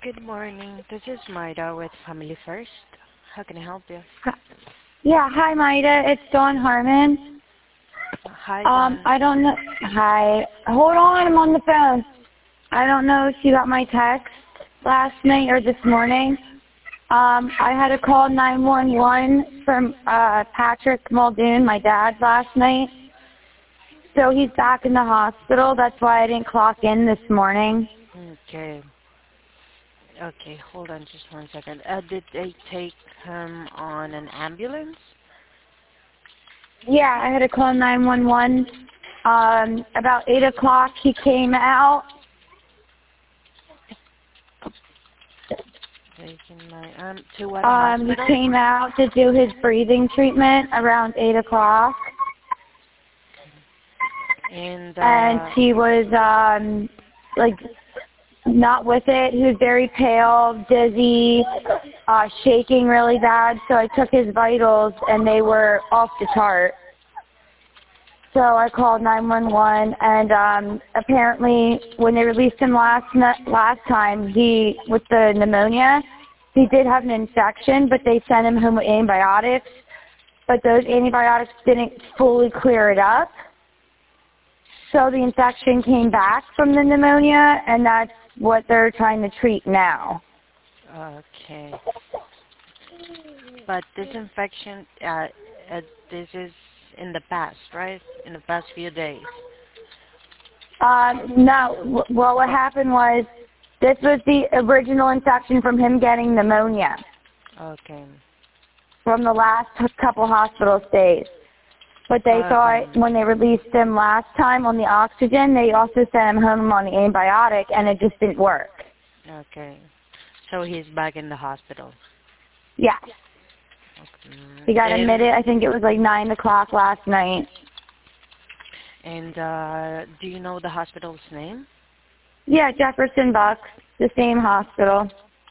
Good morning. This is Maida with Family First. How can I help you? Yeah, hi Maida, it's Dawn Harmon. Hi, Dawn. I don't know. Hi. Hold on, I'm on the phone. I don't know if you got my text last night or this morning. I had to call 911 from Patrick Muldoon, my dad, last night. So he's back in the hospital. That's why I didn't clock in this morning. Okay. Okay, hold on just one second. Did they take him on an ambulance? Yeah, I had to call 911. About 8 o'clock he came out. Taken my, to what He hospital? came out to do his breathing treatment around 8 o'clock. And he was, like, not with it. He was very pale, dizzy, shaking really bad. So I took his vitals, and they were off the chart. So I called 911, and apparently when they released him last time, with the pneumonia, he did have an infection, but they sent him home with antibiotics. But those antibiotics didn't fully clear it up. So the infection came back from the pneumonia, and that's what they're trying to treat now. Okay. But this infection, this is in the past, right? In the past few days. No. Well, what happened was this was the original infection from him getting pneumonia. Okay. From the last couple hospital stays. But they thought when they released him last time on the oxygen, they also sent him home on the antibiotic, and it just didn't work. Okay. So he's back in the hospital. Yeah. Okay. He got admitted, I think it was like 9 o'clock last night. And do you know the hospital's name? Yeah, Jefferson Bucks, the same hospital.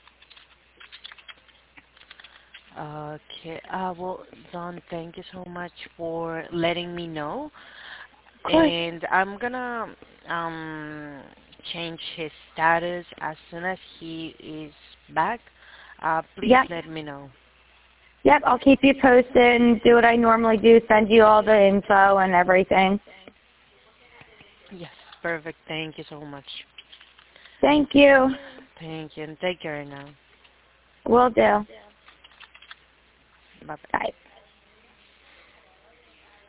Okay. Well, Dawn, thank you so much for letting me know. Of course. And I'm gonna change his status as soon as he is back. Please let me know. Yep, I'll keep you posted and do what I normally do, send you all the info and everything. Yes, perfect. Thank you so much. Thank you. Thank you, and take care now. Will do. Bye-bye. Bye.